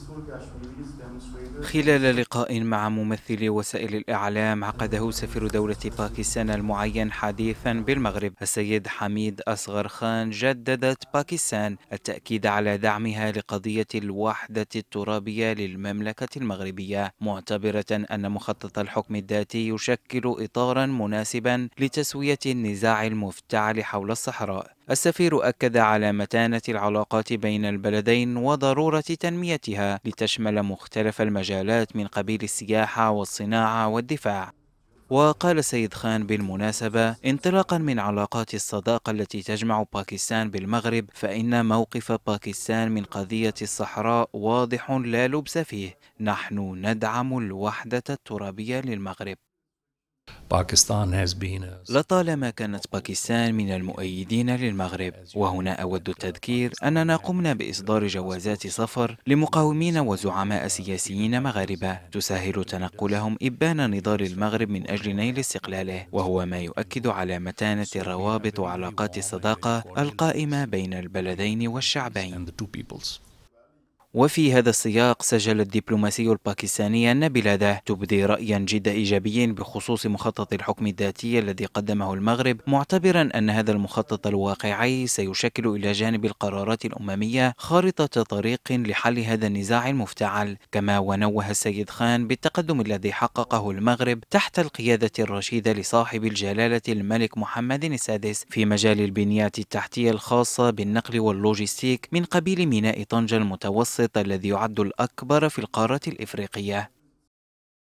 خلال لقاء مع ممثلي وسائل الإعلام عقده سفير دولة باكستان المعين حديثا بالمغرب، السيد حميد أصغر خان، جددت باكستان التأكيد على دعمها لقضية الوحدة الترابية للمملكة المغربية، معتبرة أن مخطط الحكم الذاتي يشكل إطارا مناسبا لتسوية النزاع المفتعل حول الصحراء. السفير أكد على متانة العلاقات بين البلدين وضرورة تنميتها لتشمل مختلف المجالات من قبيل السياحة والصناعة والدفاع. وقال السيد خان بالمناسبة: انطلاقا من علاقات الصداقة التي تجمع باكستان بالمغرب، فإن موقف باكستان من قضية الصحراء واضح لا لبس فيه، نحن ندعم الوحدة الترابية للمغرب. لطالما كانت باكستان من المؤيدين للمغرب، وهنا أود التذكير أننا قمنا بإصدار جوازات سفر لمقاومين وزعماء سياسيين مغاربة تسهل تنقلهم إبان نضال المغرب من أجل نيل استقلاله، وهو ما يؤكد على متانة الروابط وعلاقات الصداقة القائمة بين البلدين والشعبين. وفي هذا السياق، سجل الدبلوماسي الباكستاني أن بلاده تبدي رأيا جد إيجابيا بخصوص مخطط الحكم الذاتي الذي قدمه المغرب، معتبرا أن هذا المخطط الواقعي سيشكل إلى جانب القرارات الأممية خارطة طريق لحل هذا النزاع المفتعل. كما ونوه السيد خان بالتقدم الذي حققه المغرب تحت القيادة الرشيدة لصاحب الجلالة الملك محمد السادس في مجال البنيات التحتية الخاصة بالنقل واللوجستيك من قبيل ميناء طنجة المتوسط الذي يعد الأكبر في القارة الإفريقية.